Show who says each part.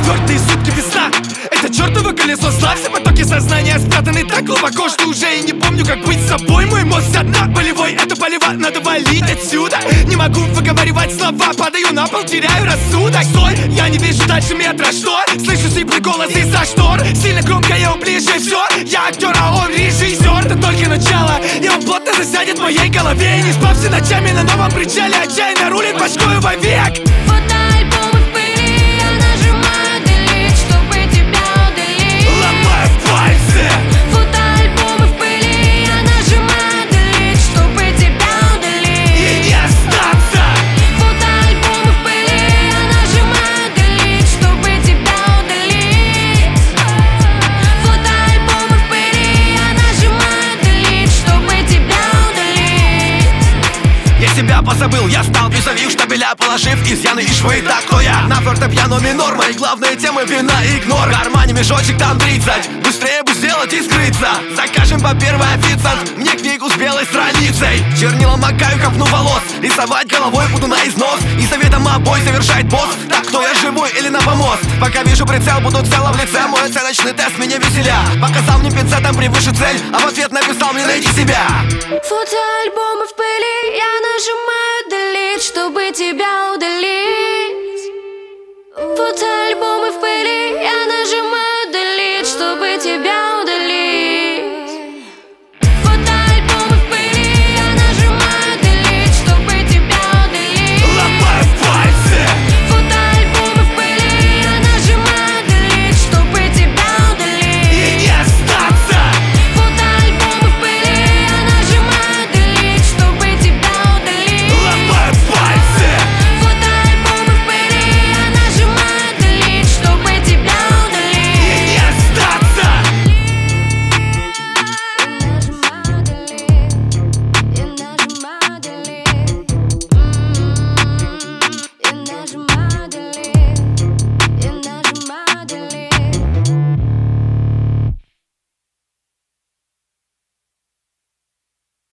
Speaker 1: Четвертые сутки без сна. Это чертово колесо зла. Все потоки сознания спрятаны так глубоко, что уже и не помню, как быть собой. Мой мозг со дна болевой, это болево, надо валить отсюда. Не могу выговаривать слова, падаю на пол, теряю рассудок. Стой, я не вижу дальше метра, что? Слышу сиплый голос из-за штор. Сильно громко, я ближе, все. Я актер, а он режиссер. Это только начало, и он плотно засядет в моей голове. Не спавший ночами на новом причале, отчаянно рулит башкою вовек.
Speaker 2: Фотоальбомы в пыли, я нажимаю delete, чтобы тебя удалить.
Speaker 1: Ломаю пальцы.
Speaker 2: Фотоальбомы в пыли, я нажимаю delete, чтобы тебя удалить.
Speaker 1: И не остаться.
Speaker 2: Фотоальбомы в пыли, я нажимаю delete, чтобы тебя удалить. Фотоальбомы в пыли, я нажимаю delete, чтобы тебя удалить.
Speaker 3: Я себя позабыл, я стал визави штабеля, положив изъяны и швы. Так кто я? На фортепиано минор, мои главные темы вина и игнор. В кармане мешочек там 30, быстрее бы сделать и скрыться. Закажем по первый официант, мне книгу с белой страницей. Чернилом макаю копну волос, рисовать головой буду на износ. И советом обой совершает босс. Так кто я, живой или на помост? Пока вижу прицел, буду цело в лице. Мой оценочный тест меня веселя. Показал мне пинцетом превыше цель, а в ответ написал мне найди себя.
Speaker 2: Фотоальбомы в пыли, я нажимаю delete, чтобы тебя удалить.